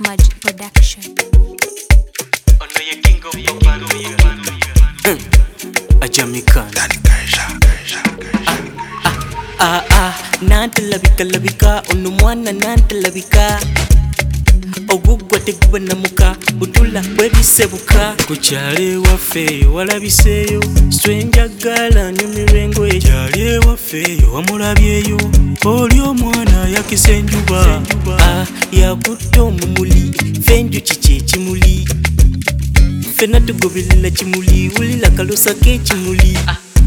Magic Production. A Jamaican. Nante labika onumwana nante labika ogugwa tegubwe namuka butula bwebisebuka kukyale waffe walabiseeyo stranger girl anyumirwa engoye kyale waffe wamulabyeyo oli omwana yakise enjuba yakutte omumuli fenju kiki ekimuli ffenna tugoberera kimuli wulira kalosa k'ekimuli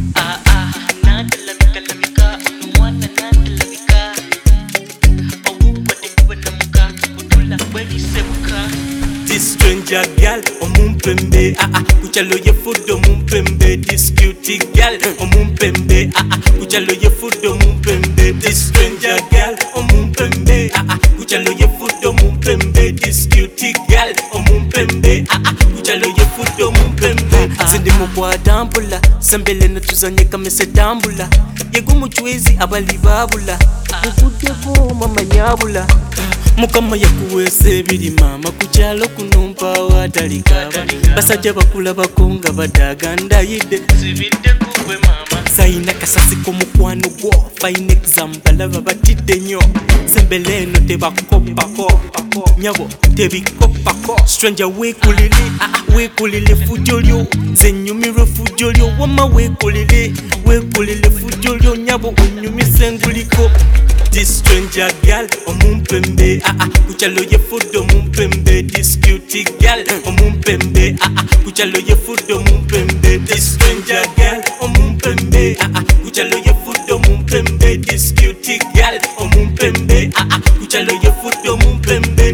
This stranger girl, omumpembe, kuchalo ye food omumpembe. This cutie girl, omumpembe, kuchalo ye food omumpembe. This stranger girl, omumpembe, kuchalo ye food omumpembe. This cutie girl, omumpembe, kuchalo ye food omumpembe. Sindi mukwatambula, sembele netuzanye kamese tambula. Yego muchwezi abali babula, mukudeko mama nyabula. Mukama yakuwese biri mama kukyalo kunumpa watalikaba basajja bakula bakonga badaganda yide sibidde kuwe mama sayina kasasi ko mukwano gwo fine example lava batidde nyo sembele no tebakopako nyabo tebikopako stranger wekulile fujolyo zenyumiro fujolyo wama wekulile fujolyo nyabo unyumise nguliko. This stranger girl, omumpembe, kuchalo ye food omumpembe. This cutie girl, omumpembe, kuchalo ye food omumpembe. This stranger girl, omumpembe, kuchalo ye food omumpembe. This cutie girl, omumpembe, kuchalo ye food omumpembe.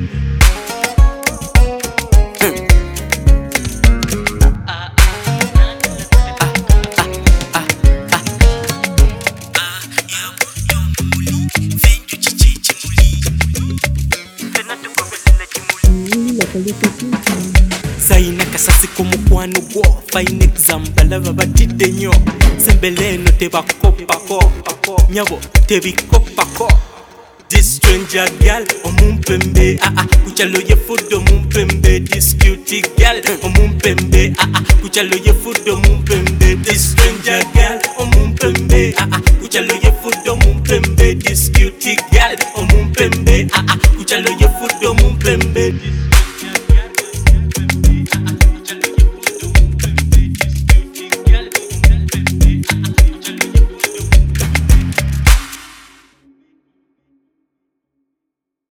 Sayina kasasi ko mukwano gwo fine example lava batidde nyo sembele no tebakopako nyabo tebikopako. This stranger girl, omumpembe, kuchalo ye food omumpembe. This cutie girl, omumpembe, kuchalo ye food omumpembe. This stranger girl, omumpembe, kuchalo ye food omumpembe. This cutie girl, omumpembe, kuchalo ye food omumpembe.